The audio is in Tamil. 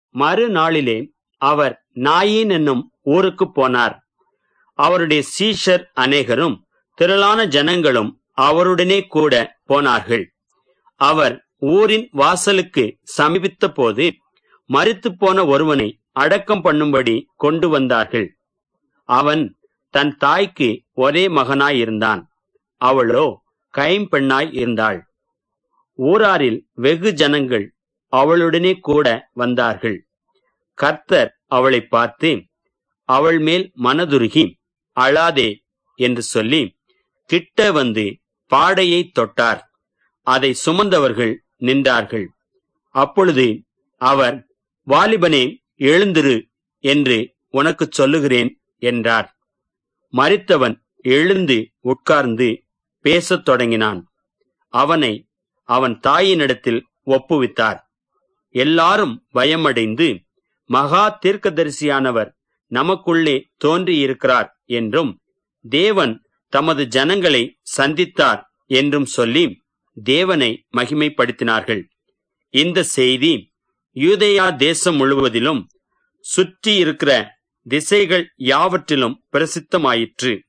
மறுநாளிலே அவர் நாயின் என்னும் ஊருக்கு போனார். அவருடைய சீஷர் அநேகரும் திரளான ஜனங்களும் அவருடனே கூட போனார்கள். அவர் ஊரின் வாசலுக்கு சமீபித்த போது மரித்து போன ஒருவனை அடக்கம் பண்ணும்படி கொண்டு வந்தார்கள். அவன் தன் தாய்க்கு ஒரே மகனாயிருந்தான். அவளோ கைம்பெண்ணாய் இருந்தாள். ஊராரில் வெகு ஜனங்கள் அவளுடனே கூட வந்தார்கள். கர்த்தர் அவளை பார்த்து, அவள் மேல் மனதுருகி, அழாதே என்று சொல்லி கிட்ட வந்து பாடையை தொட்டார். அதை சுமந்தவர்கள் நின்றார்கள். அப்பொழுது அவர், வாலிபனே, எழுந்திரு என்று உனக்கு சொல்லுகிறேன் என்றார். மரித்தவன் எழுந்து உட்கார்ந்து பேசத் தொடங்கினான். அவனை அவன் தாயினிடத்தில் ஒப்புவித்தார். எல்லாரும் பயமடைந்து, மகா தீர்க்கதரிசியானவர் நமக்குள்ளே தோன்றியிருக்கிறார் என்றும் தேவன் தமது ஜனங்களை சந்தித்தார் என்றும் சொல்லி தேவனை மகிமைப்படுத்தினார்கள். இந்த செய்தி யூதேயா தேசம் முழுவதிலும் சுற்றி இருக்கிற திசைகள் யாவற்றிலும் பிரசித்தமாயிற்று.